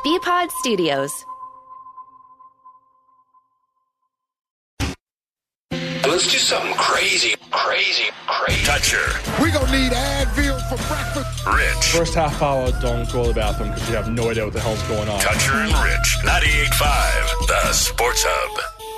BPod Studios. Let's do something crazy. Toucher. We gonna need Advil for breakfast. Rich. First half hour, don't go to the bathroom because you have no idea what the hell's going on. Toucher and Rich. 98.5, the Sports Hub.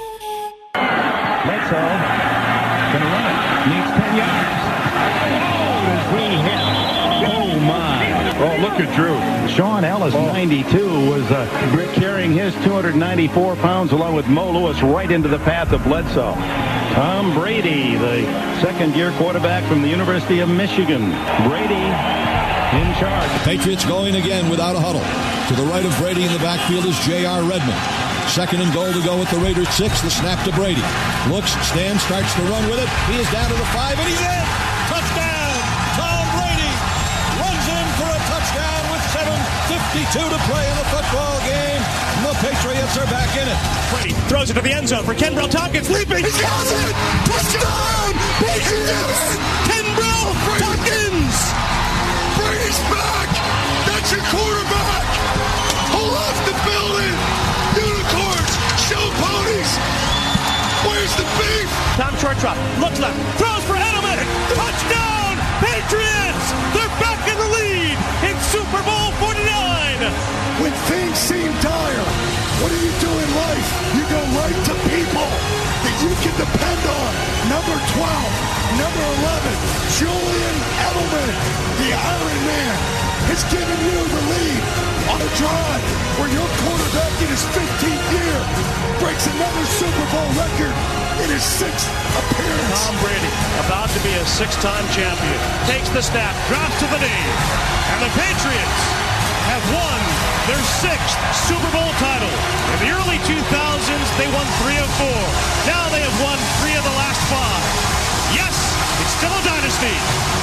Bledsoe gonna run it. Needs 10 yards. Oh, does he hit? Oh, my. Oh, look at Drew. Sean Ellis, 92, was carrying his 294 pounds along with Mo Lewis right into the path of Bledsoe. Tom Brady, the second-year quarterback from the University of Michigan. Brady in charge. Patriots going again without a huddle. To the right of Brady in the backfield is J.R. Redmond. Second and goal to go with the Raiders 6. The snap to Brady. Looks, stands, starts to run with it. He is down to the 5, and he's in! Touchdown! Tom Brady runs in for a touchdown with 7:52 to play in the football game. The Patriots are back in it. Brady throws it to the end zone for Kenbrell Tompkins. Leaping! He has it! Touchdown! Patriots! Kenbrell Tompkins! Brady's back! That's your quarterback! Who left the building? Unicorns! Show ponies! Where's the beef? Tom short drop. Looks left. Throws for Edelman. Touchdown! Patriots! They're back in the lead in Super Bowl 49! When things seem dire, what do you do in life? You go right to people that you can depend on. Number 12, number 11, Julian Edelman, the Iron Man, has given you the lead on a drive where your quarterback in his 15th year breaks another Super Bowl record in his 6th appearance. Tom Brady, about to be a 6-time champion, takes the snap, drops to the knee, and the Patriots have won their 6th Super Bowl title. In the early 2000s, they won 3 of 4. Now they have won 3 of the last 5. Yes, it's still a dynasty.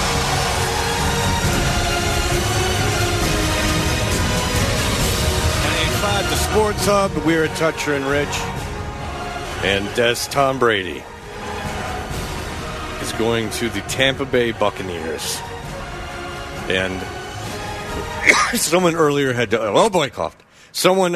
The Sports Hub. We're at Toucher and Rich. And Tom Brady is going to the Tampa Bay Buccaneers. And someone earlier had coughed. Someone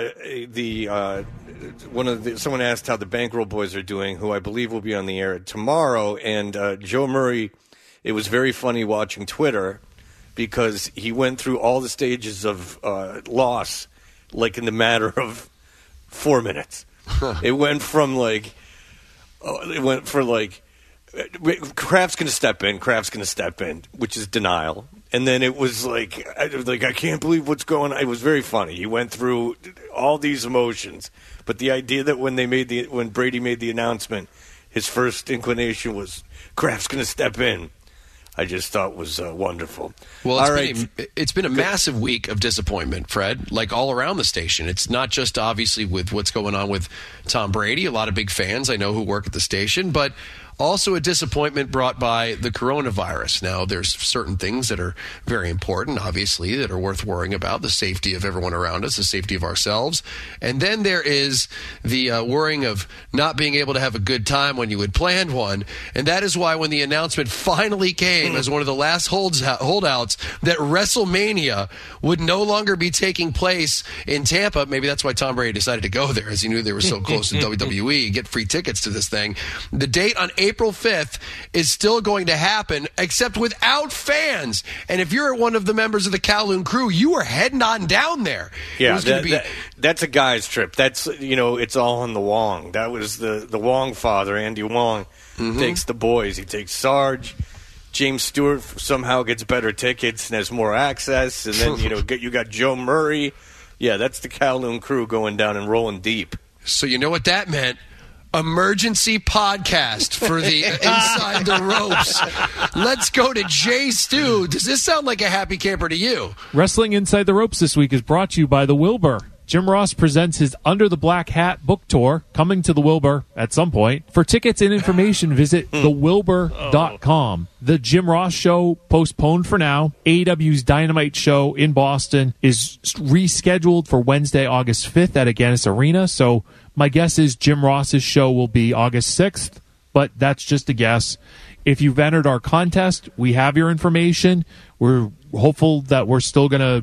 someone asked how the Bankroll Boys are doing, who I believe will be on the air tomorrow. And Joe Murray, it was very funny watching Twitter because he went through all the stages of loss like in the matter of 4 minutes. It went from Kraft's going to step in, which is denial. And then it was I can't believe what's going on. It was very funny. He went through all these emotions. But the idea that when Brady made the announcement, his first inclination was Kraft's going to step in, I just thought was wonderful. Well, it's been a massive week of disappointment, Fred, like all around the station. It's not just obviously with what's going on with Tom Brady, a lot of big fans I know who work at the station, but also a disappointment brought by the coronavirus. Now, there's certain things that are very important, obviously, that are worth worrying about, the safety of everyone around us, the safety of ourselves. And then there is the worrying of not being able to have a good time when you had planned one. And that is why when the announcement finally came as one of the last holdouts that WrestleMania would no longer be taking place in Tampa, maybe that's why Tom Brady decided to go there, as he knew they were so close to WWE, get free tickets to this thing. The date on April 5th is still going to happen, except without fans. And if you're one of the members of the Kowloon crew, you are heading on down there. Yeah, that's a guy's trip. That's, it's all on the Wong. That was the Wong father, Andy Wong, takes the boys. He takes Sarge. James Stewart somehow gets better tickets and has more access. And then, you got Joe Murray. Yeah, that's the Kowloon crew going down and rolling deep. So you know what that meant? Emergency podcast for the Inside the Ropes. Let's go to Jay Stu. Does this sound like a happy camper to you? Wrestling Inside the Ropes this week is brought to you by the Wilbur. Jim Ross presents his Under the Black Hat book tour, coming to the Wilbur at some point. For tickets and information, visit thewilbur.com. The Jim Ross Show, postponed for now. AEW's Dynamite show in Boston is rescheduled for Wednesday, August 5th at Agganis Arena. So my guess is Jim Ross's show will be August 6th, but that's just a guess. If you've entered our contest, we have your information. We're hopeful that we're still going to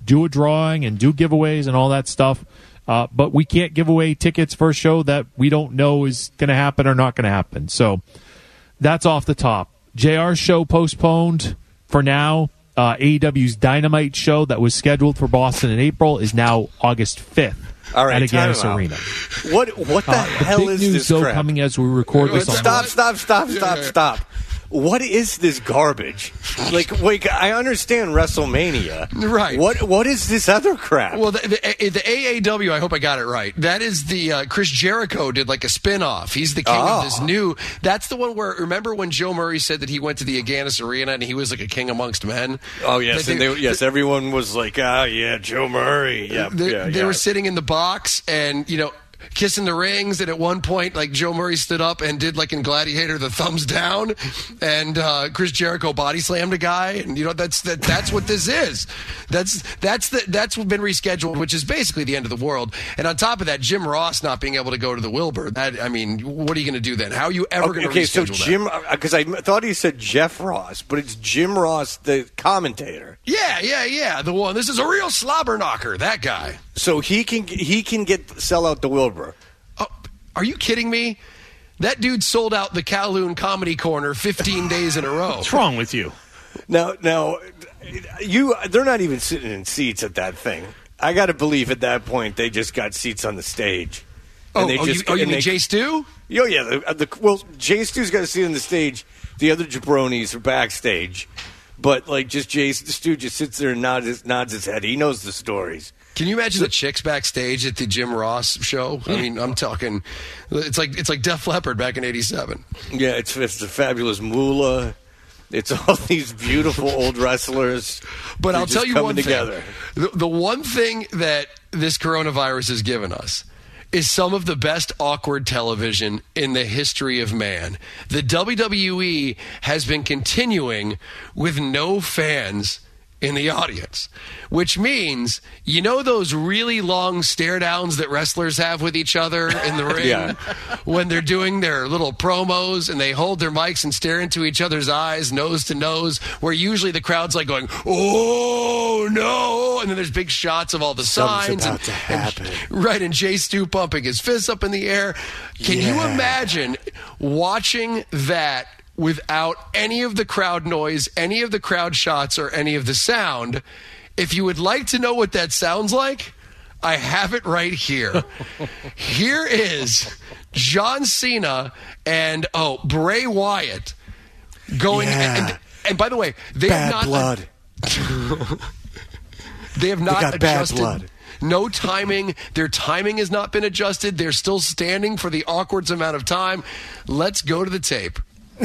do a drawing and do giveaways and all that stuff. But we can't give away tickets for a show that we don't know is going to happen or not going to happen. So that's off the top. JR's show postponed for now. AEW's Dynamite show that was scheduled for Boston in April is now August 5th. All right, at Agganis Arena. What the hell is news, this though, crap? coming as we record this on Stop. What is this garbage? Like I understand WrestleMania. Right. What is this other crap? Well, the AAW, I hope I got it right. That is the Chris Jericho did like a spin-off. He's the king of this new. That's the one where, remember when Joe Murray said that he went to the Agganis Arena and he was like a king amongst men? Oh, yes. Yes, everyone was like, yeah, Joe Murray. They were sitting in the box and, kissing the rings, and at one point, like, Joe Murray stood up and did, like in Gladiator, the thumbs down, and Chris Jericho body slammed a guy, and that's what this is. That's been rescheduled, which is basically the end of the world. And on top of that, Jim Ross not being able to go to the Wilbur. What are you going to do then? How are you ever going to reschedule that? Jim, because I thought he said Jeff Ross, but it's Jim Ross, the commentator. Yeah, the one. This is a real slobber knocker. That guy. So he can sell out the Wilbur. Oh, are you kidding me? That dude sold out the Kowloon Comedy Corner 15 days in a row. What's wrong with you? Now, they're not even sitting in seats at that thing. I got to believe at that point they just got seats on the stage. And you mean Jay Stu? Oh, yeah. Jay Stu's got a seat on the stage. The other jabronis are backstage. But, just Jay Stu just sits there and nods his head. He knows the stories. Can you imagine the chicks backstage at the Jim Ross show? I mean, I'm talking, it's like Def Leppard back in '87. Yeah, it's the Fabulous Moolah. It's all these beautiful old wrestlers. But I'll tell you one thing. Together. The one thing that this coronavirus has given us is some of the best awkward television in the history of man. The WWE has been continuing with no fans in the audience, which means, those really long stare downs that wrestlers have with each other in the ring when they're doing their little promos and they hold their mics and stare into each other's eyes, nose to nose, where usually the crowd's like going, oh no, and then there's big shots of all the signs. Something's about to happen. And Jay Stu pumping his fists up in the air. Can you imagine watching that without any of the crowd noise, any of the crowd shots, or any of the sound? If you would like to know what that sounds like, I have it right here. Here is John Cena and Bray Wyatt going. And by the way, they bad have not blood. They have not got adjusted. Bad blood. No timing. Their timing has not been adjusted. They're still standing for the awkward amount of time. Let's go to the tape.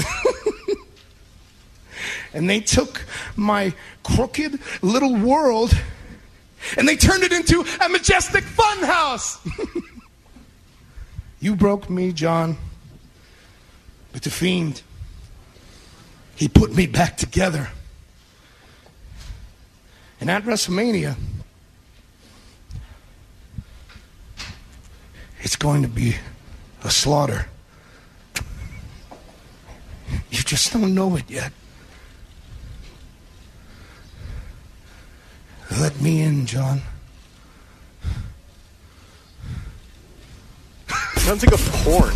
And they took my crooked little world and they turned it into a majestic fun house. You broke me, John, but the Fiend, he put me back together. And at WrestleMania, it's going to be a slaughter. You just don't know it yet. Let me in, John. Sounds like a porn.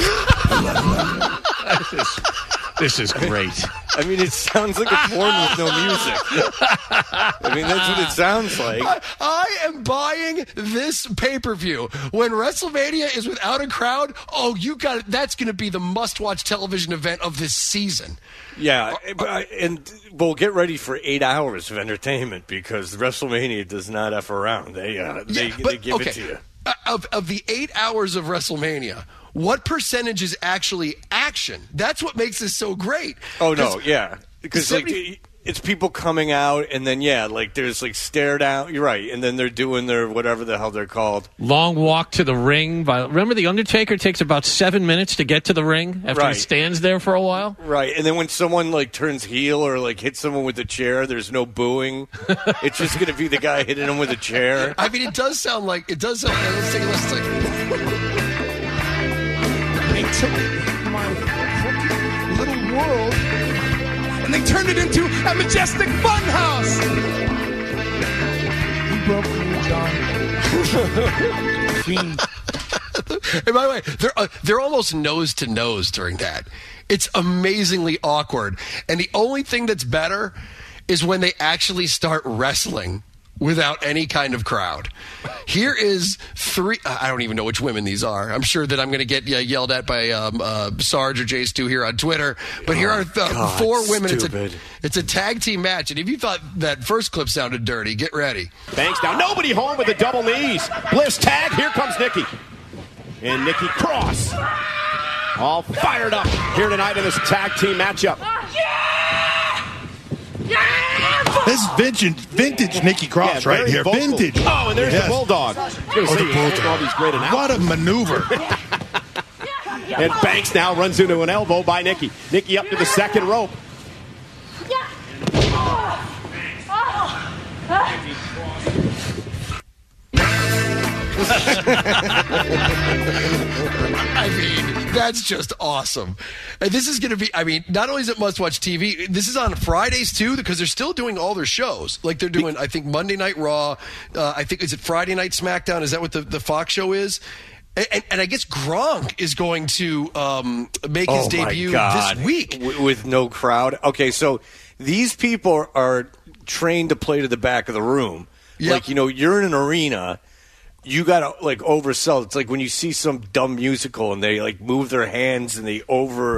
This is great. I mean, it sounds like a porn with no music. I mean, that's what it sounds like. I am buying this pay-per-view. When WrestleMania is without a crowd, you got it. That's going to be the must-watch television event of this season. Yeah, and we'll get ready for 8 hours of entertainment because WrestleMania does not F around. They give it to you. Of the 8 hours of WrestleMania, what percentage is actually action? That's what makes this so great. Oh, no, yeah. Because it's people coming out, and then, there's, stare down. You're right. And then they're doing their whatever the hell they're called. Long walk to the ring. Remember, The Undertaker takes about 7 minutes to get to the ring after he stands there for a while? Right. And then when someone, turns heel or, hits someone with a chair, there's no booing. It's just going to be the guy hitting him with a chair. I mean, it does sound like... Let's take a listen. They took my crooked little world and they turned it into a majestic fun house. love for you, John. Fiend. And by the way, they're almost nose to nose during that. It's amazingly awkward. And the only thing that's better is when they actually start wrestling without any kind of crowd. Here is three. I don't even know which women these are. I'm sure that I'm going to get yelled at by Sarge or Jay Stu here on Twitter. But here are four women. It's a tag team match. And if you thought that first clip sounded dirty, get ready. Banks now. Nobody home with the double knees. Bliss tag. Here comes Nikki. And Nikki Cross. All fired up here tonight in this tag team matchup. This is vintage Nikki Cross right here. Vocal. Vintage. Oh, and there's the Bulldog. All these great announcements. What a maneuver. And Banks now runs into an elbow by Nikki. Nikki up to the second rope. I mean, that's just awesome. And this is going to be, I mean, not only is it must-watch TV, this is on Fridays, too, because they're still doing all their shows. Like, they're doing, I think, Monday Night Raw. I think, is it Friday Night SmackDown? Is that what the Fox show is? And I guess Gronk is going to make his debut this week. With no crowd. Okay, so these people are trained to play to the back of the room. Yep. Like, you're in an arena. You got to, oversell. It's like when you see some dumb musical and they, move their hands and they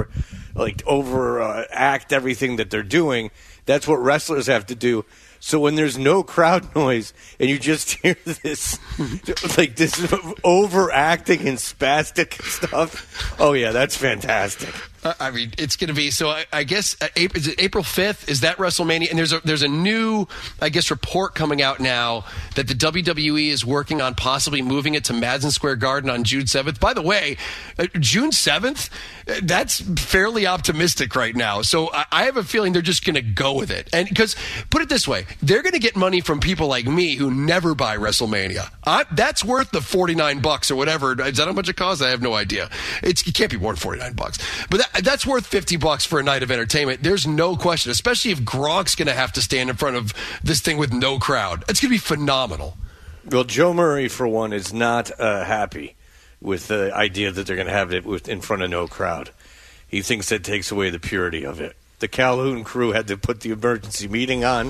act everything that they're doing. That's what wrestlers have to do. So when there's no crowd noise and you just hear this, this overacting and spastic stuff, oh, yeah, that's fantastic. I mean, it's going to be, so I guess, is it April 5th? Is that WrestleMania? And there's a new, I guess, report coming out now that the WWE is working on possibly moving it to Madison Square Garden on June 7th. By the way, June 7th, that's fairly optimistic right now. So I have a feeling they're just going to go with it. And because, put it this way, they're going to get money from people like me who never buy WrestleMania. That's worth the $49 or whatever. Is that how much it costs? I have no idea. It can't be more than $49. But that's worth $50 for a night of entertainment. There's no question, especially if Gronk's going to have to stand in front of this thing with no crowd. It's going to be phenomenal. Well, Joe Murray, for one, is not happy with the idea that they're going to have it in front of no crowd. He thinks that takes away the purity of it. The Calhoun crew had to put the emergency meeting on.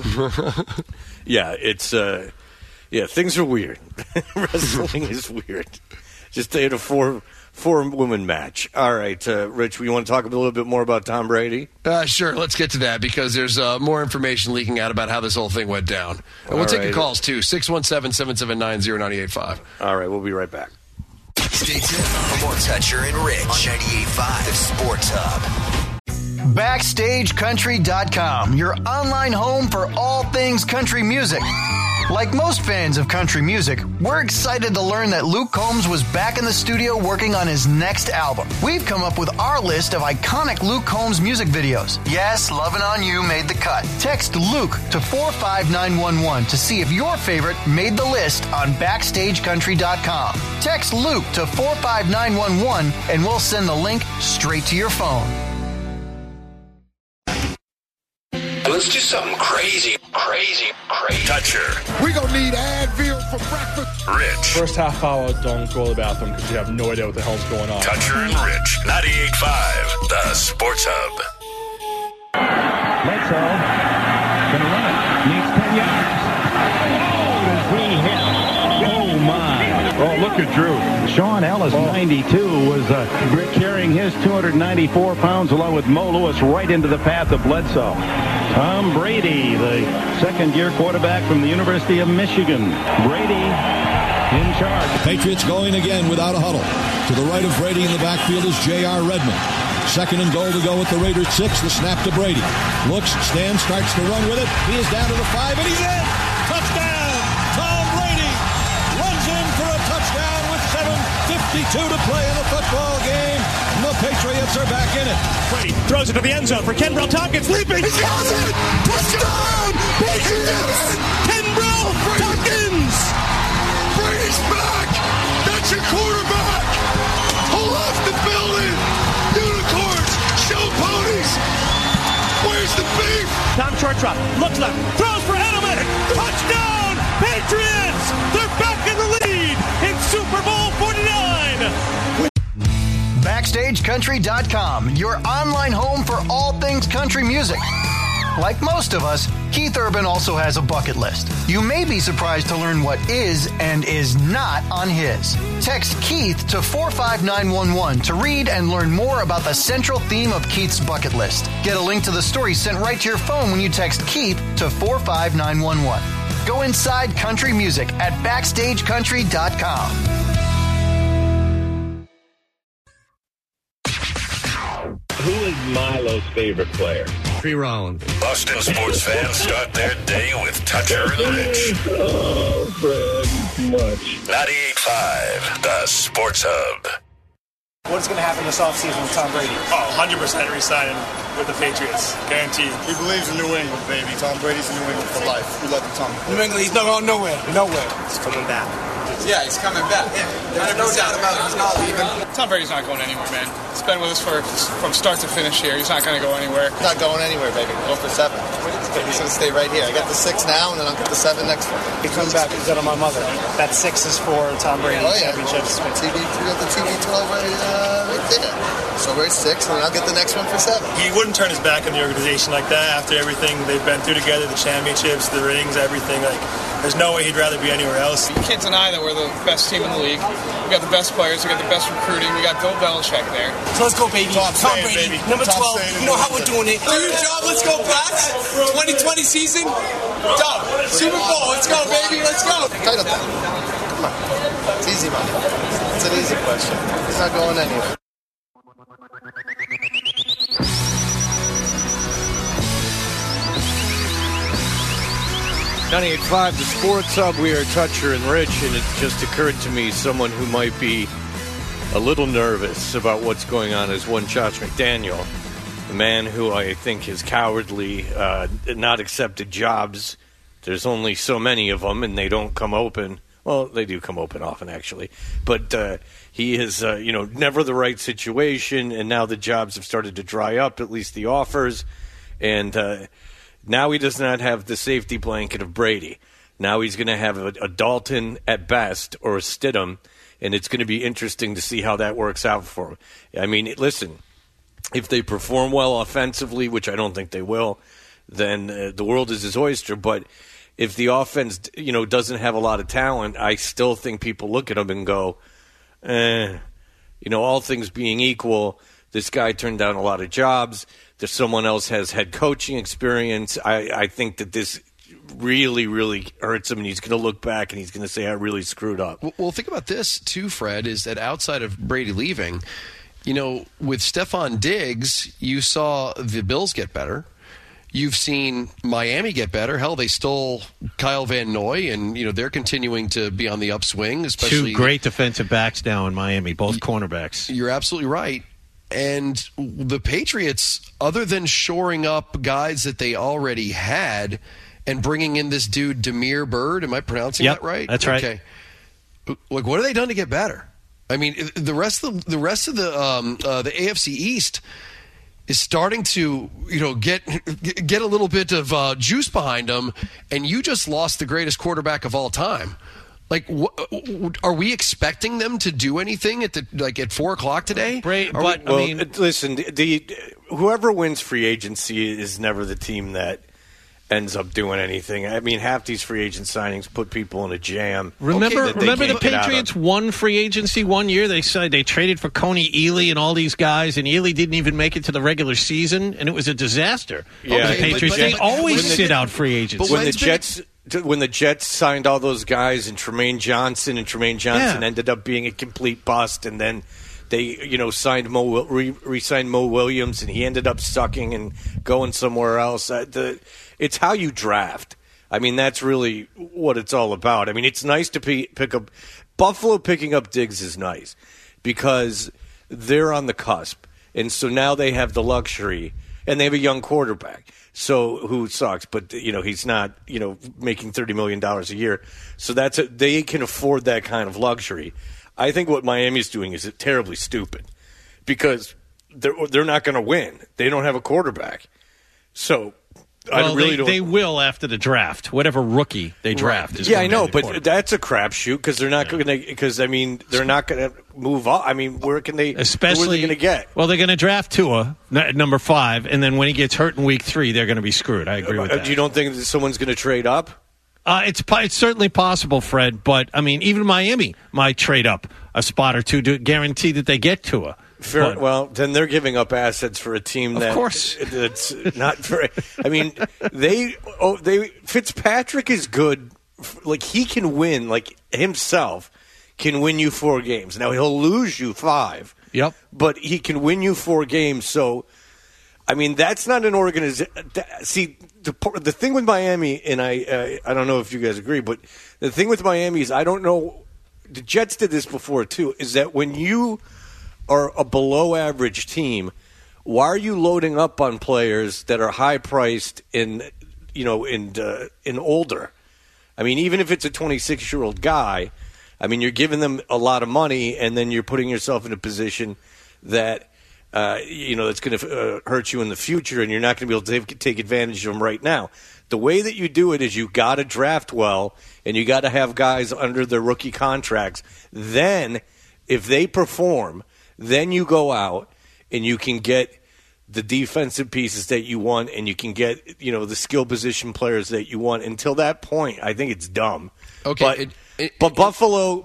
Things are weird. Wrestling is weird. Just they had a four-woman match. All right, Rich, you want to talk a little bit more about Tom Brady? Sure, let's get to that because there's more information leaking out about how this whole thing went down. And we'll take your calls, too, 617-779-0985. All right, we'll be right back. Stay tuned for more Toucher and Rich on 98.5 The Sports Hub. BackstageCountry.com, your online home for all things country music. Like most fans of country music, we're excited to learn that Luke Combs was back in the studio working on his next album. We've come up with our list of iconic Luke Combs music videos. Yes, Lovin' On You made the cut. Text Luke to 45911 to see if your favorite made the list on BackstageCountry.com. Text Luke to 45911 and we'll send the link straight to your phone. Let's do something crazy. Toucher. We're going to need Advil for breakfast. Rich. First half hour, don't go to the bathroom because you have no idea what the hell's going on. Toucher and Rich. 98.5 The Sports Hub. Bledsoe. Gonna run it. Needs 10 yards. Oh, does he hit? Oh, my. Oh, look at Drew. Sean Ellis, 92, was carrying his 294 pounds along with Mo Lewis right into the path of Bledsoe. Tom Brady, the second-year quarterback from the University of Michigan. Brady in charge. Patriots going again without a huddle. To the right of Brady in the backfield is J.R. Redmond. Second and goal to go with the Raiders 6. The snap to Brady. Looks, stands, starts to run with it. He is down to the 5, and he's in! Touchdown! Tom Brady runs in for a touchdown with 7:52 to play in the football game. The Patriots are back in it. Brady throws it to the end zone for Kenbrell Tompkins. Leaping. He's got it! Touchdown! Patriots! Kenbrell Tompkins! Brady's back! That's your quarterback! Who left the building? Unicorns! Show ponies! Where's the beef? Tom short drop. Looks left. Throws for Edelman. Touchdown! Patriots! Patriots! They're back in the lead in Super Bowl 49! BackstageCountry.com, your online home for all things country music. Like most of us, Keith Urban also has a bucket list. You may be surprised to learn what is and is not on his. Text Keith to 45911 to read and learn more about the central theme of Keith's bucket list. Get a link to the story sent right to your phone when you text Keith to 45911. Go inside country music at BackstageCountry.com. Who is Milo's favorite player? Tree Rollins. Boston sports fans start their day with Toucher and Rich. Oh, Fred, too much. 98.5, the Sports Hub. What's going to happen this offseason with Tom Brady? Oh, 100% re-signing with the Patriots. Guaranteed. He believes in New England, baby. Tom Brady's in New England for life. We love the Tom. New England, he's not going nowhere. Nowhere. He's coming back. Yeah, he's coming back. Yeah. There's no doubt about it. He's not leaving. Tom Brady's not going anywhere, man. He's been with us from start to finish here. He's not going to go anywhere. He's not going anywhere, baby. Go for 7. He's going to stay right here. I got the 6 now, and then I'll get the 7 next one. He comes back. He's out of my mother. That 6 is for Tom Brady championships. TV, we got the TV 12 right there. So we're at 6, and I'll get the next one for 7. He wouldn't turn his back on the organization like that after everything they've been through together, the championships, the rings, everything. Like, there's no way he'd rather be anywhere else. You can't deny that we're the best team in the league. We got the best players. We got the best recruiting. We got Bill Belichick there. So let's go, baby. Tom Brady, baby. Number 12. You know how we're doing it. Do your job. Let's go, Pats. 2020 season. Done. Super Bowl. Let's go, baby. Let's go. Title down. Come on. It's easy, man. It's an easy question. He's not going anywhere. .98.5, the Sports Hub. We are Toucher and Rich, and it just occurred to me someone who might be a little nervous about what's going on is one Josh McDaniel, the man who I think has cowardly not accepted jobs. There's only so many of them, and they don't come open. Well, they do come open often, actually. But he is, never the right situation, and now the jobs have started to dry up, at least the offers. And now he does not have the safety blanket of Brady. Now he's going to have a Dalton at best or a Stidham, and it's going to be interesting to see how that works out for him. I mean, listen, if they perform well offensively, which I don't think they will, then the world is his oyster. But if the offense, doesn't have a lot of talent, I still think people look at him and go, all things being equal, this guy turned down a lot of jobs. There's someone else has head coaching experience. I think that this really, really hurts him, and he's going to look back and he's going to say, I really screwed up. Well, think about this, too, Fred, is that outside of Brady leaving, with Stephon Diggs, you saw the Bills get better. You've seen Miami get better. Hell, they stole Kyle Van Noy, and they're continuing to be on the upswing. Especially 2 great defensive backs now in Miami, both cornerbacks. You're absolutely right. And the Patriots, other than shoring up guys that they already had and bringing in this dude Damiere Byrd, am I pronouncing that right? That's right. Okay. Like, what have they done to get better? I mean, the rest of the AFC East is starting to get a little bit of juice behind them, and you just lost the greatest quarterback of all time. Like, are we expecting them to do anything at 4:00 today? Listen, whoever wins free agency is never the team that ends up doing anything. I mean, half these free agent signings put people in a jam. Remember the Patriots won free agency one year? They said they traded for Coney Ealy and all these guys, and Ealy didn't even make it to the regular season, and it was a disaster. Yeah, the Patriots, they always sit out free agents. But when the Jets signed all those guys and Tremaine Johnson ended up being a complete bust, and then they signed re-signed Mo Williams, and he ended up sucking and going somewhere else. It's how you draft. I mean, that's really what it's all about. I mean, it's nice to pick up Buffalo. Picking up Diggs is nice because they're on the cusp, and so now they have the luxury, and they have a young quarterback. So who sucks, but he's not making $30 million a year. So they can afford that kind of luxury. I think what Miami's doing is terribly stupid because they're not going to win. They don't have a quarterback. So They will after the draft. Whatever rookie they draft. Is I know, but that's a crapshoot because they're not going to. Because they're not going to move up. I mean, where can they? Especially, who are they going to get? Well, they're going to draft Tua, number 5, and then when he gets hurt in week 3, they're going to be screwed. I agree with that. You don't think that someone's going to trade up? It's certainly possible, Fred. But I mean, even Miami might trade up a spot or two to guarantee that they get Tua. Fair, well, then they're giving up assets for a team that's not very. I mean, Fitzpatrick is good. Like, he can win, like, himself can win you 4 games. Now, he'll lose you 5. Yep. But he can win you 4 games. So, I mean, that's not an organization. See, the thing with Miami, and I don't know if you guys agree, but the thing with Miami is I don't know. The Jets did this before, too, is that when you are a below-average team, why are you loading up on players that are high-priced and older? I mean, even if it's a 26-year-old guy, I mean, you're giving them a lot of money, and then you're putting yourself in a position that that's going to hurt you in the future, and you're not going to be able to take advantage of them right now. The way that you do it is you got to draft well, and you got to have guys under their rookie contracts. Then, if they perform, then you go out and you can get the defensive pieces that you want, and you can get the skill position players that you want. Until that point, I think it's dumb. Okay, but Buffalo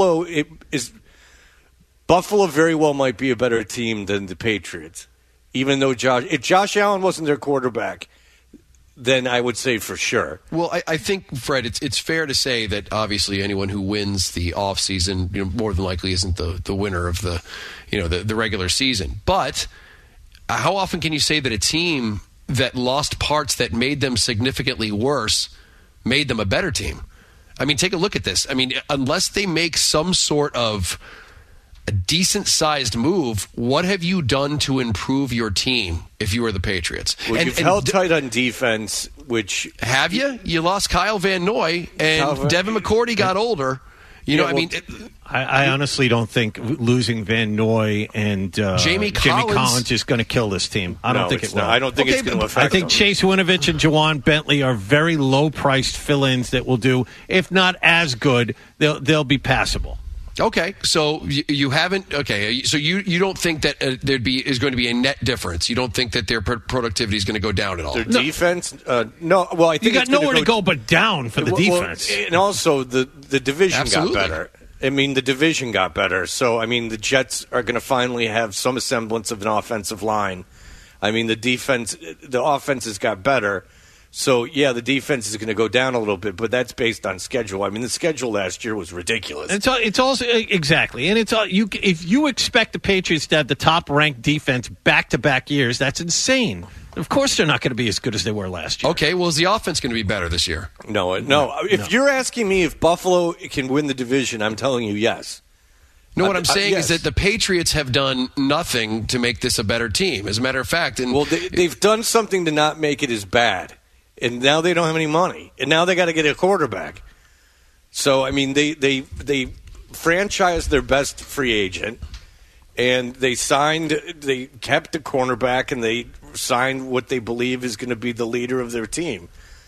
very well might be a better team than the Patriots, even though if Josh Allen wasn't their quarterback, then I would say for sure. Well, I think, Fred, it's fair to say that obviously anyone who wins the offseason more than likely isn't the winner of the regular season. But how often can you say that a team that lost parts that made them significantly worse made them a better team? I mean, take a look at this. I mean, unless they make some sort of a decent-sized move, what have you done to improve your team if you were the Patriots? Well, you've held tight on defense, which... Have you? You lost Kyle Van Noy, and Devin McCourty got older. I honestly don't think losing Van Noy and Jamie Collins is going to kill this team. I don't think it will. I don't think it's going to affect I think them. Chase Winovich and Juwan Bentley are very low-priced fill-ins that will do, if not as good, they'll be passable. Okay, so you haven't. Okay, so you don't think that is going to be a net difference. You don't think that their productivity is going to go down at all. Their defense, no. Well, I think you got nowhere to go but down for the defense, and also the division Absolutely. got better. I mean, the division got better. So I mean, the Jets are going to finally have some semblance of an offensive line. I mean, the offense has got better. So, yeah, the defense is going to go down a little bit, but that's based on schedule. I mean, the schedule last year was ridiculous. It's also exactly, and if you expect the Patriots to have the top-ranked defense back-to-back years, that's insane. Of course, they're not going to be as good as they were last year. Okay, well, is the offense going to be better this year? No. If you're asking me if Buffalo can win the division, I'm telling you yes. No, what I'm saying is that the Patriots have done nothing to make this a better team. As a matter of fact, they've done something to not make it as bad. And now they don't have any money. And now they got to get a quarterback. So, I mean, they franchised their best free agent, and they kept the cornerback, and they signed what they believe is going to be the leader of their team.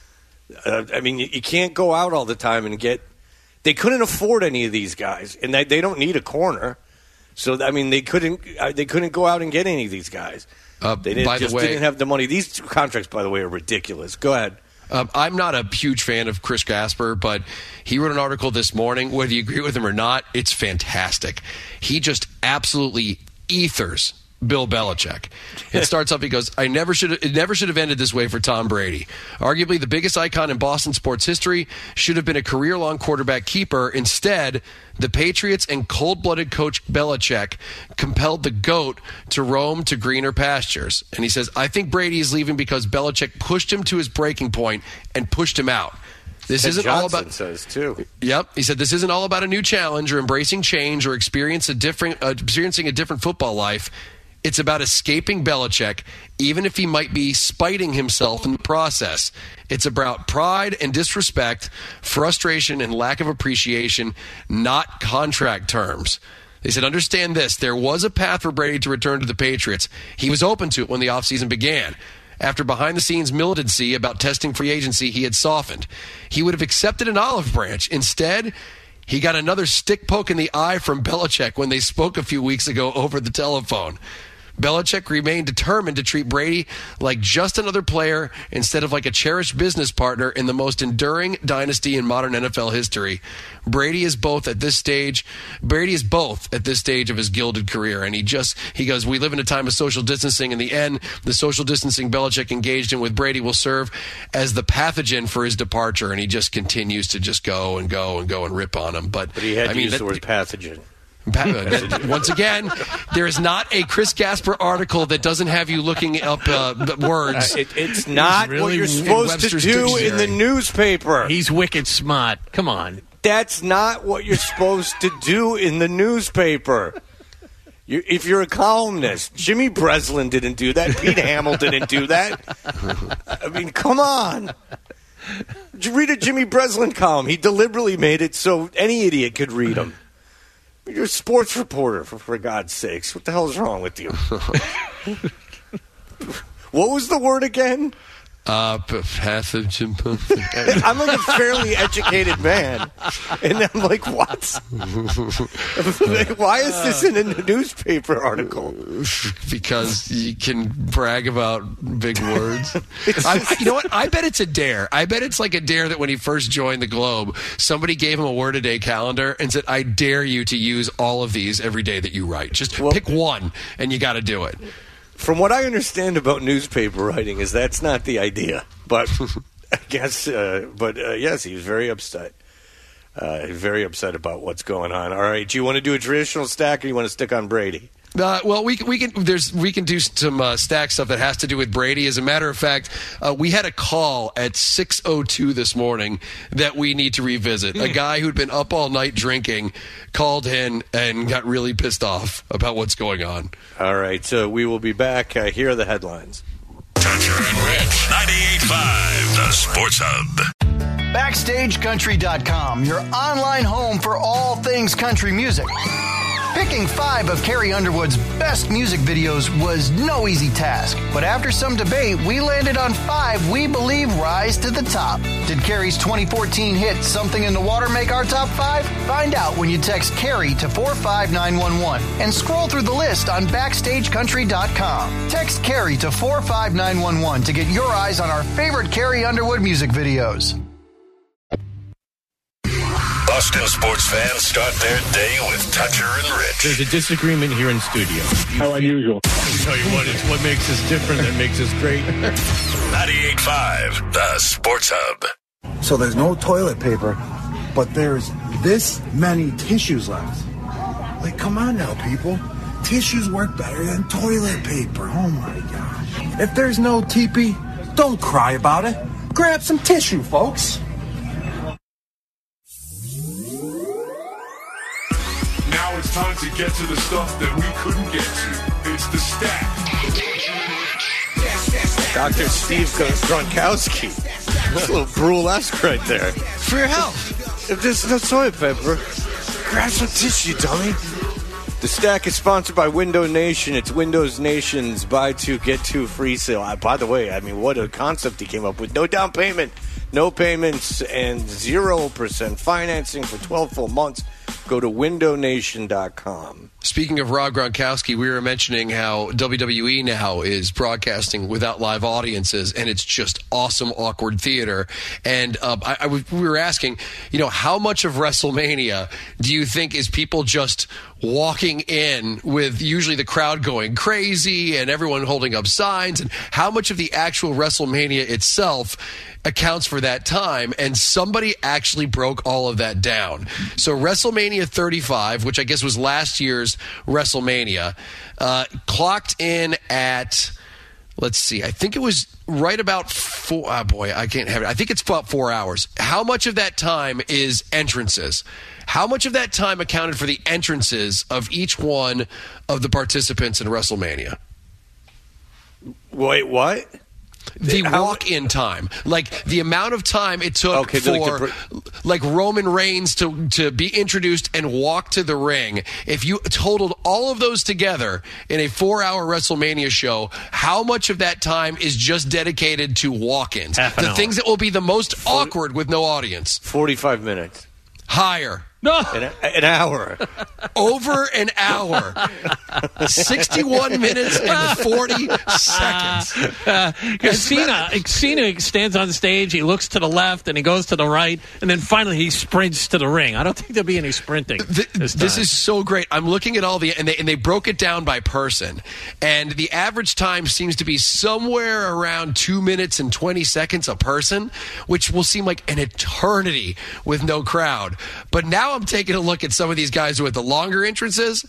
I mean, you can't go out all the time and get – they couldn't afford any of these guys, and they don't need a corner. So, I mean, they couldn't go out and get any of these guys. They didn't have the money. These contracts, by the way, are ridiculous. Go ahead. I'm not a huge fan of Chris Gasper, but he wrote an article this morning. Whether you agree with him or not, it's fantastic. He just absolutely ethers Bill Belichick. It starts off, he goes, it never should have ended this way for Tom Brady. Arguably the biggest icon in Boston sports history should have been a career-long quarterback keeper. Instead, the Patriots and cold-blooded coach Belichick compelled the GOAT to roam to greener pastures. And he says, I think Brady is leaving because Belichick pushed him to his breaking point and pushed him out. This Ted isn't Johnson all about. Says too. Yep, he said this isn't all about a new challenge or embracing change or experiencing a different football life. It's about escaping Belichick, even if he might be spiting himself in the process. It's about pride and disrespect, frustration and lack of appreciation, not contract terms. They said, understand this. There was a path for Brady to return to the Patriots. He was open to it when the offseason began. After behind-the-scenes militancy about testing free agency, he had softened. He would have accepted an olive branch. Instead, he got another stick poke in the eye from Belichick when they spoke a few weeks ago over the telephone. Belichick remained determined to treat Brady like just another player instead of like a cherished business partner in the most enduring dynasty in modern NFL history. Brady is both at this stage of his gilded career. And he goes, we live in a time of social distancing. In the end, the social distancing Belichick engaged in with Brady will serve as the pathogen for his departure. And he just continues to just go and rip on him. But he had to use the word pathogen. Once again, there is not a Chris Gasper article that doesn't have you looking up words. It's not what you're supposed to do in the newspaper. He's wicked smart. Come on. That's not what you're supposed to do in the newspaper. If you're a columnist, Jimmy Breslin didn't do that. Pete Hamill didn't do that. I mean, come on. Did you read a Jimmy Breslin column? He deliberately made it so any idiot could read them. You're a sports reporter, for God's sakes. What the hell is wrong with you? What was the word again? Pathogen. I'm like a fairly educated man. And I'm like, what? Why is this in a newspaper article? Because you can brag about big words. You know what? I bet it's a dare. I bet it's like a dare that when he first joined the Globe, somebody gave him a word-a-day calendar and said, I dare you to use all of these every day that you write. Just pick one, and you got to do it. From what I understand about newspaper writing is that's not the idea. But I guess, yes, he was very upset. Very upset about what's going on. All right, do you want to do a traditional stack or do you want to stick on Brady? Well, we can do some stack stuff that has to do with Brady. As a matter of fact, we had a call at 6:02 this morning that we need to revisit. A guy who'd been up all night drinking called in and got really pissed off about what's going on. All right, so we will be back. Here are the headlines. Toucher and Rich, 98.5, the Sports Hub. BackstageCountry.com, your online home for all things country music. Picking 5 of Carrie Underwood's best music videos was no easy task. But after some debate, we landed on 5 we believe rise to the top. Did Carrie's 2014 hit Something in the Water make our top 5? Find out when you text Carrie to 45911 and scroll through the list on BackstageCountry.com. Text Carrie to 45911 to get your eyes on our favorite Carrie Underwood music videos. Boston sports fans start their day with Toucher and Rich. There's a disagreement here in studio. How unusual. I'll tell you what, it's what makes us different that makes us great. 98.5, the Sports Hub. So there's no toilet paper, but there's this many tissues left. Like, come on now, people. Tissues work better than toilet paper. Oh, my gosh. If there's no teepee, don't cry about it. Grab some tissue, folks. Now it's time to get to the stuff that we couldn't get to. It's the stack. Dr. Steve Gronkowski. That's a little Brule-esque right there. For your health. If there's no toilet paper, grab some tissue, dummy. The stack is sponsored by Window Nation. It's Windows Nation's buy 2, get 2 free sale. By the way, I mean, what a concept he came up with. No down payment, no payments, and 0% financing for 12 full months. Go to windownation.com. Speaking of Rob Gronkowski, we were mentioning how WWE now is broadcasting without live audiences, and it's just awesome, awkward theater. And we were asking, how much of WrestleMania do you think is people just walking in with usually the crowd going crazy and everyone holding up signs, and how much of the actual WrestleMania itself accounts for that time? And somebody actually broke all of that down. So WrestleMania 35, which I guess was last year's WrestleMania, clocked in at, let's see, I think it was right about I can't have it. I think it's about 4 hours. How much of that time is entrances? How much of that time accounted for the entrances of each one of the participants in WrestleMania? Wait, what? The walk-in time, like the amount of time it took for like Roman Reigns to be introduced and walk to the ring. If you totaled all of those together in a 4-hour WrestleMania show, how much of that time is just dedicated to walk-ins? The things that will be the most awkward with no audience. 45 minutes. Higher. No. An hour. Over an hour. 61 minutes and 40 seconds. Cena stands on stage, he looks to the left, and he goes to the right, and then finally he sprints to the ring. I don't think there'll be any sprinting this is so great. I'm looking at all and they broke it down by person, and the average time seems to be somewhere around 2 minutes and 20 seconds a person, which will seem like an eternity with no crowd. But now I'm taking a look at some of these guys with the longer entrances.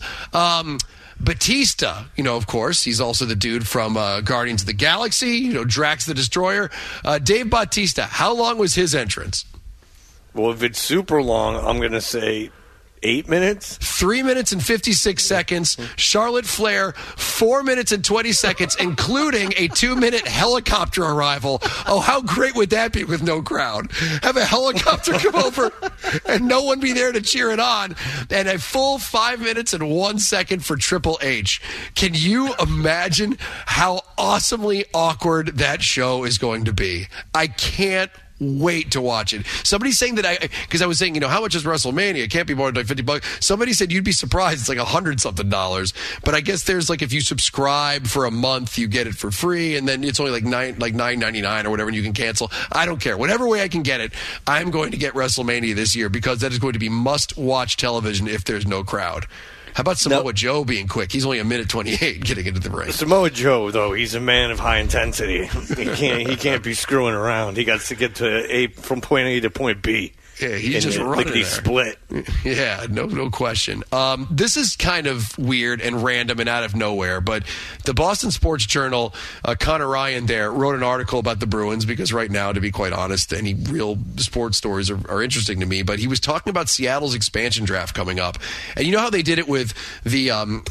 Batista, of course, he's also the dude from Guardians of the Galaxy, Drax the Destroyer. Dave Bautista, how long was his entrance? Well, if it's super long, I'm going to say 8 minutes? 3 minutes and 56 seconds. Charlotte Flair, 4 minutes and 20 seconds, including a 2-minute helicopter arrival. Oh, how great would that be with no crowd? Have a helicopter come over and no one be there to cheer it on. And a full 5 minutes and 1 second for Triple H. Can you imagine how awesomely awkward that show is going to be? I can't wait to watch it. Somebody's saying that because I was saying, how much is WrestleMania? It can't be more than like $50. Somebody said you'd be surprised. It's like $100-something. But I guess there's like if you subscribe for a month, you get it for free, and then it's only like $9.99 or whatever, and you can cancel. I don't care. Whatever way I can get it, I'm going to get WrestleMania this year because that is going to be must-watch television if there's no crowd. How about Samoa Joe being quick? He's only 1:28 getting into the ring. Samoa Joe, though, he's a man of high intensity. He can't be screwing around. He got to get from point A to point B. Yeah, he's just running there. Split. Yeah, no question. This is kind of weird and random and out of nowhere, but the Boston Sports Journal, Connor Ryan there, wrote an article about the Bruins because right now, to be quite honest, any real sports stories are interesting to me, but he was talking about Seattle's expansion draft coming up. And you know how they did it with the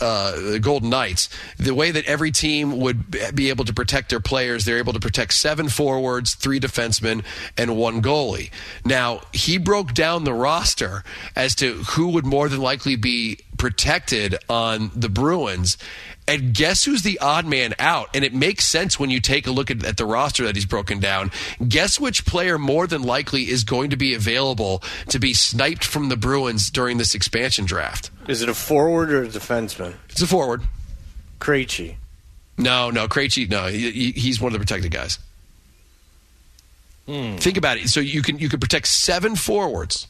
Golden Knights? The way that every team would be able to protect their players, they're able to protect 7 forwards, 3 defensemen, and 1 goalie. Now, he broke down the roster as to who would more than likely be protected on the Bruins. And guess who's the odd man out? And it makes sense when you take a look at the roster that he's broken down. Guess which player more than likely is going to be available to be sniped from the Bruins during this expansion draft? Is it a forward or a defenseman? It's a forward. Krejci. No, Krejci, no. He's one of the protected guys. Think about it. So you could protect 7 forwards.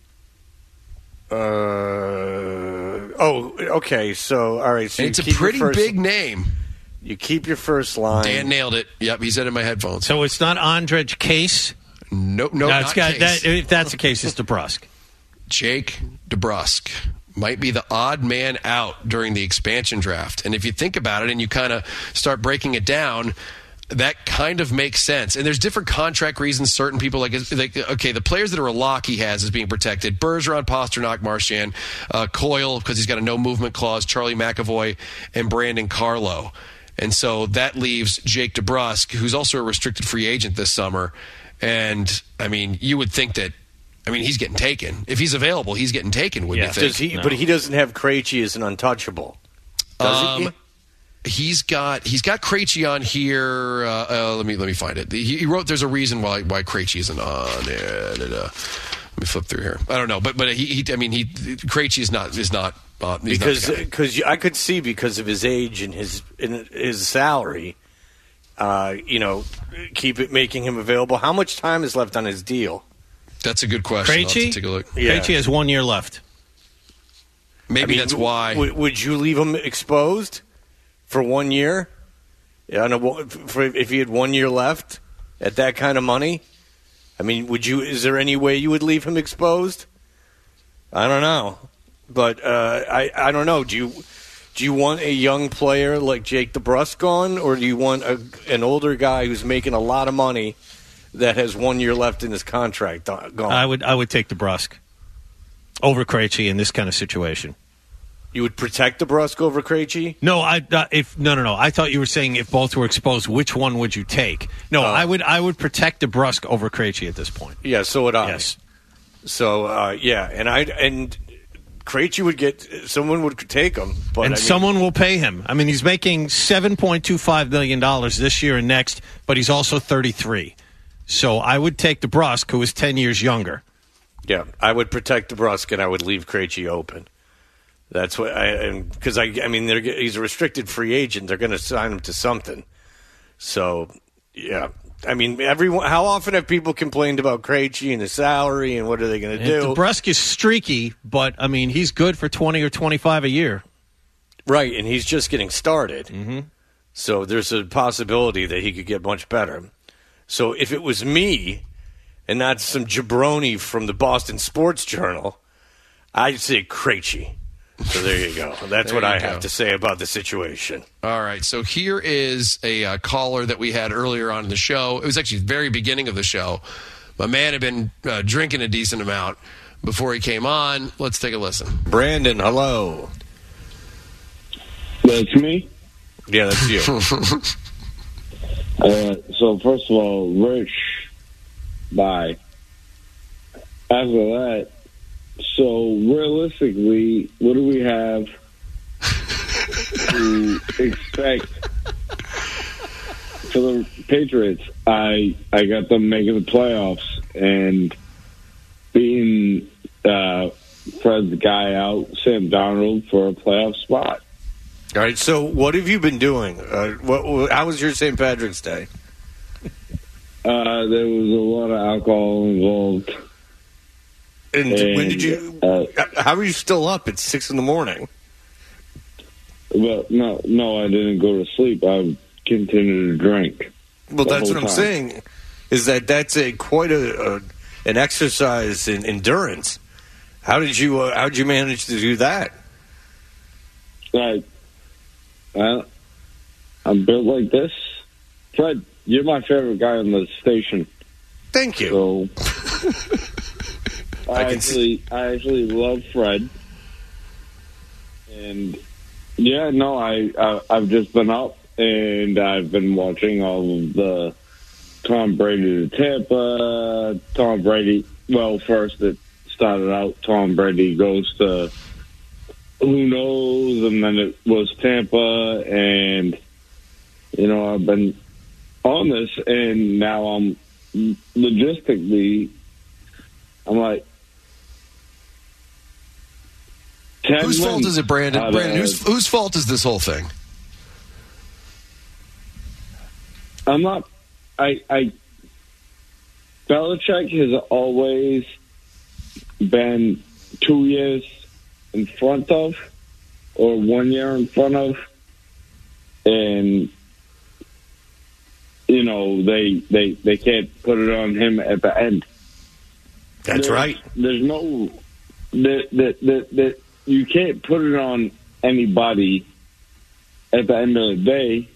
Okay. So, all right. So it's a pretty big name. You keep your first line. Dan nailed it. Yep, he said it in my headphones. So it's not Andrej Case? No, not Case. If that's the case, it's DeBrusk. Jake DeBrusk might be the odd man out during the expansion draft. And if you think about it and you kind of start breaking it down, that kind of makes sense. And there's different contract reasons. Certain people, the players that are a lock he has is being protected. Bergeron, Pasternak, Marchand, Coyle, because he's got a no-movement clause, Charlie McAvoy, and Brandon Carlo. And so that leaves Jake DeBrusk, who's also a restricted free agent this summer. And, you would think that, he's getting taken. If he's available, he's getting taken, wouldn't you think? But he doesn't have Krejci as an untouchable, does he? He's got Krejci on here. Let me find it. He wrote there's a reason why Krejci isn't on there. Let me flip through here. I don't know, but Krejci is not because I could see because of his age and his salary, making him available. How much time is left on his deal? That's a good question. Krejci? I'll have to take a look. Yeah. Krejci has 1 year left. Maybe that's why. Would you leave him exposed for 1 year? If he had 1 year left at that kind of money? Is there any way you would leave him exposed? I don't know. But I don't know. Do you want a young player like Jake DeBrusk gone, or do you want an older guy who's making a lot of money that has 1 year left in his contract gone? I would take DeBrusk over Krejci in this kind of situation. You would protect DeBrusque over Krejci? No, no. I thought you were saying if both were exposed, which one would you take? No, I would protect DeBrusque over Krejci at this point. Yeah, so would I. Yes. So and Krejci would someone would take him, but someone will pay him. I mean, he's making $7.25 million this year and next, but he's also 33. So I would take DeBrusque, who is 10 years younger. Yeah, I would protect DeBrusque and I would leave Krejci open. That's what because he's a restricted free agent. They're going to sign him to something. So yeah, I mean, how often have people complained about Krejci and his salary and what are they going to do? DeBrusque is streaky, but I mean, he's good for 20 or 25 a year. Right, and he's just getting started. Mm-hmm. So there's a possibility that he could get much better. So if it was me and not some jabroni from the Boston Sports Journal, I'd say Krejci. So there you go. That's what I have to say about the situation. All right. So here is a caller that we had earlier on in the show. It was actually the very beginning of the show. My man had been drinking a decent amount before he came on. Let's take a listen. Brandon, hello. That's me? Yeah, that's you. So first of all, Rich, bye. After that, so realistically, what do we have to expect for the Patriots? I got them making the playoffs and beating Fred's guy out, Sam Darnold, for a playoff spot. All right, so what have you been doing? How was your St. Patrick's Day? There was a lot of alcohol involved. And when did you? How are you still up at 6 a.m? Well, no, I didn't go to sleep. I continued to drink. Well, that's what I'm saying. Is that's quite an exercise in endurance? How did you manage to do that? I'm built like this. Fred, you're my favorite guy on the station. Thank you. So I actually love Fred. And yeah, no, I've just been up and I've been watching all of the Tom Brady to Tampa. Tom Brady, well, first it started out Tom Brady goes to who knows, and then it was Tampa, and I've been on this, and now I'm logistically, I'm like, whose fault is it, Brandon? Whose fault is this whole thing? I'm not. Belichick has always been 2 years in front of, or 1 year in front of, and they can't put it on him at the end. That's right. There's no that you can't put it on anybody. At the end of the day,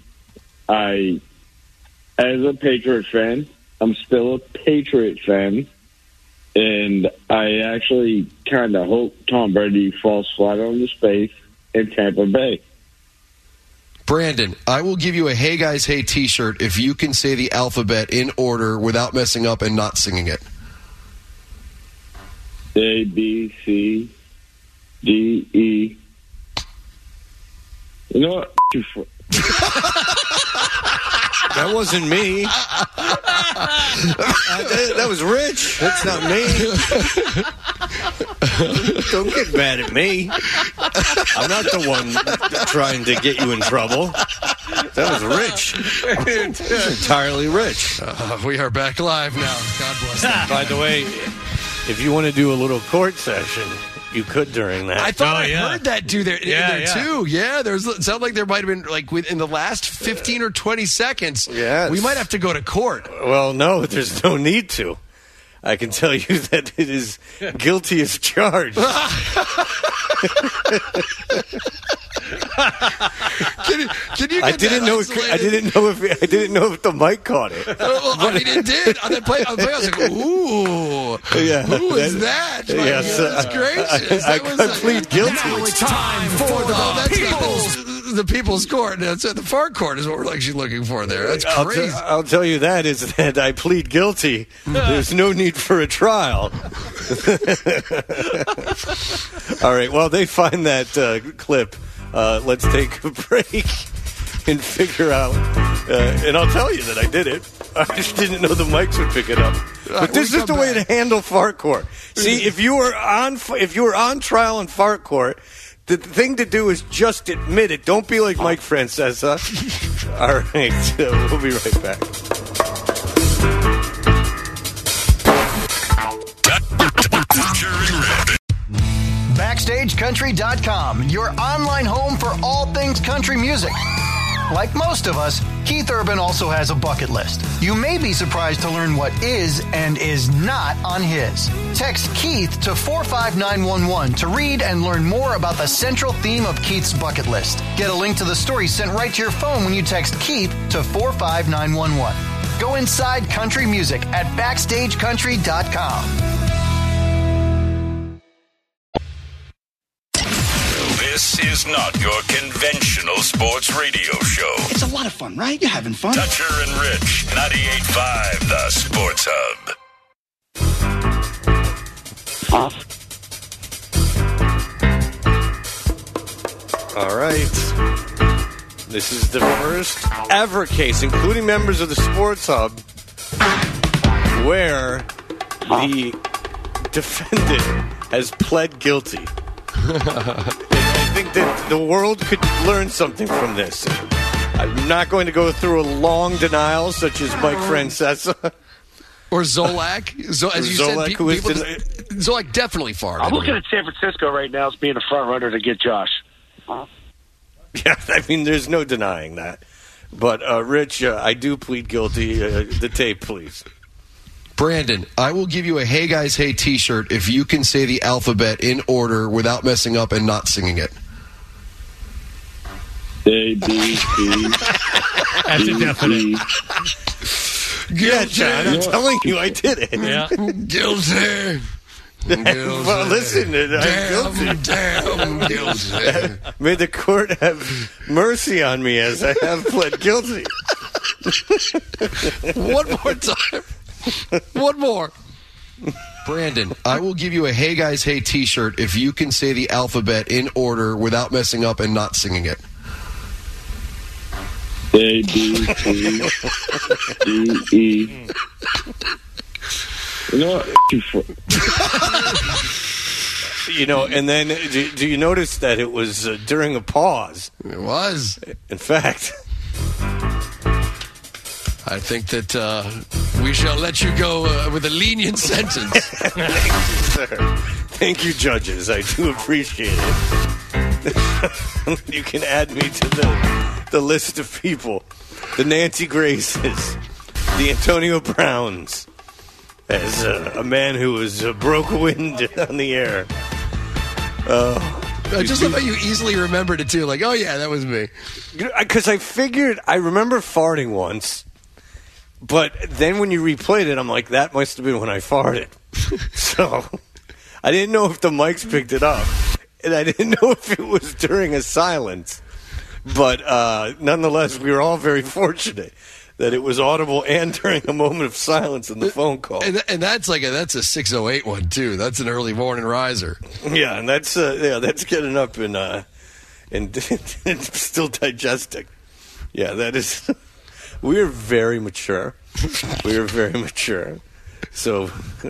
as a Patriot fan, I'm still a Patriot fan. And I actually kind of hope Tom Brady falls flat on his face in Tampa Bay. Brandon, I will give you a Hey Guys Hey t-shirt if you can say the alphabet in order without messing up and not singing it. A, B, C, D, E. You know what? That wasn't me. That was Rich. That's not me. Don't get mad at me. I'm not the one trying to get you in trouble. That was Rich. It was entirely Rich. We are back live now. God bless them. By the way, if you want to do a little court session, you could during that. I thought I heard that too. Too. Yeah, it sounded like there might have been within the last 15 or 20 seconds. Yes. We might have to go to court. Well, no, there's no need to. I can tell you that it is guilty as charged. Can you? I didn't know. I didn't know if the mic caught it. Well, I mean, it did. On that play, I was like, "Ooh, Yeah, who is that?" My Yes, goodness gracious! I That was plead guilty. Now it's time for the People's Court. That's the far court is what we're actually looking for there. That's crazy. I'll tell you that is that I plead guilty. There's no need for a trial. All right. Well, they find that clip. Let's take a break and figure out. And I'll tell you that I did it. I just didn't know the mics would pick it up. But this is the way to handle fart court. See, if you were on trial in fart court, the thing to do is just admit it. Don't be like Mike Francesa. All right. We'll be right back. BackstageCountry.com, your online home for all things country music. Like most of us, Keith Urban also has a bucket list. You may be surprised to learn what is and is not on his. Text Keith to 45911 to read and learn more about the central theme of Keith's bucket list. Get a link to the story sent right to your phone when you text Keith to 45911. Go inside country music at BackstageCountry.com. This is not your conventional sports radio show. It's a lot of fun, right? You're having fun. Toucher and Rich, 98.5, the Sports Hub. All right. This is the first ever case, including members of the Sports Hub, where the defendant has pled guilty. I think that the world could learn something from this. I'm not going to go through a long denial such as Mike Francesa. Or Zolak. As you Zolak, said, Zolak definitely farted. I'm looking at San Francisco right now as being a front runner to get Josh. Yeah, I mean, there's no denying that. But, Rich, I do plead guilty. The tape, please. Brandon, I will give you a Hey Guys Hey t-shirt if you can say the alphabet in order without messing up and not singing it. A, B, C. That's a definite. Yeah, John, I'm telling you, I did it. Yeah. Guilty. Well, listen, I'm guilty. Damn guilty. May the court have mercy on me as I have pled guilty. One more time. One more. Brandon, I will give you a Hey Guys Hey t-shirt if you can say the alphabet in order without messing up and not singing it. A, B, C, D, E. You know what? You know, and then do you notice that it was during a pause? It was. In fact, I think that we shall let you go with a lenient sentence. Thank you, sir. Thank you, judges. I do appreciate it. You can add me to the list of people. The Nancy Graces. The Antonio Browns. As a man who was broke wind on the air. I just love how you easily remembered it, too. Like, oh, yeah, that was me. Because I remember farting once. But then when you replayed it, I'm like, that must have been when I farted. So I didn't know if the mics picked it up. And I didn't know if it was during a silence. But nonetheless, we were all very fortunate that it was audible and during a moment of silence in the phone call. And that's that's a 608 one, too. That's an early morning riser. Yeah, and that's getting up and still digesting. Yeah, that is... We are very mature. We are very mature. So,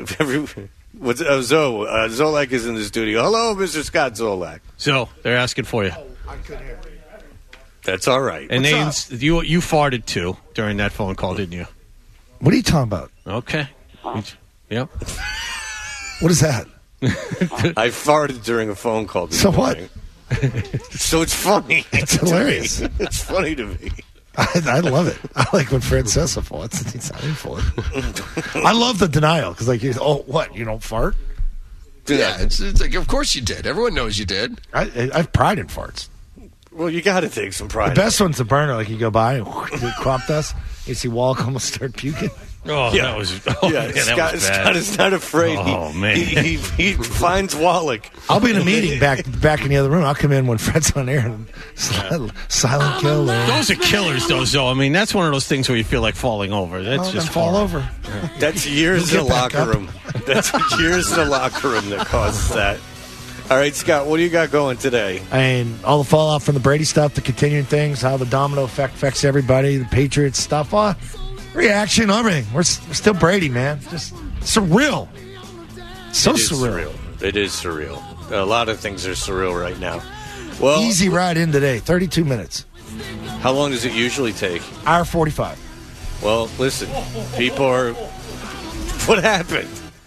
Zolak is in the studio. Hello, Mr. Scott Zolak. So, they're asking for you. I couldn't hear. That's all right. And you farted too during that phone call, didn't you? What are you talking about? Okay. Yep. What is that? I farted during a phone call this morning. What? So it's funny. It's hilarious. It's funny to me. I love it. I like when Francesa farts. He's not in for it. I love the denial because, what? You don't fart? Yeah, it's like, of course you did. Everyone knows you did. I have pride in farts. Well, you got to take some pride. The best one's the burner. Like you go by and crop dust. You see Wallach almost start puking. Oh, Yeah. that was Yeah, that was bad. Scott is not afraid. Oh, man. He finds Wallach. I'll be in a meeting back in the other room. I'll come in when Fred's on air and silent kill. Those are killers, though, Zoe. I mean, that's one of those things where you feel like falling over. That's just fall horrible. over. That's years in You'll the get back locker up. room. That's years in the locker room that causes that. All right, Scott, what do you got going today? I mean, all the fallout from the Brady stuff, the continuing things, how the domino effect affects everybody, the Patriots stuff, reaction, everything. We're still Brady, man. Just surreal. So It is surreal. It is surreal. A lot of things are surreal right now. Well, Easy ride in today, 32 minutes. how long does it usually take? Hour 45. Well, listen, people are. What happened?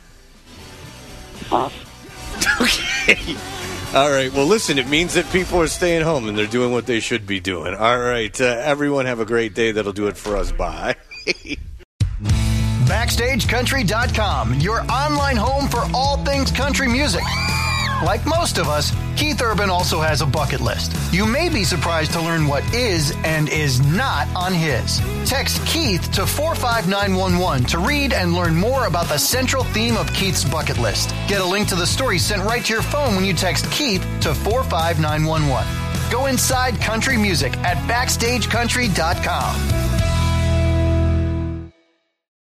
Okay. All right. Well, listen, it means that people are staying home and they're doing what they should be doing. All right. Everyone have a great day. That'll do it for us. Bye. BackstageCountry.com, your online home for all things country music. Like most of us, Keith Urban also has a bucket list. You may be surprised to learn what is and is not on his. Text Keith to 45911 to read and learn more about the central theme of Keith's bucket list. Get a link to the story sent right to your phone when you text Keith to 45911. Go inside country music at BackstageCountry.com.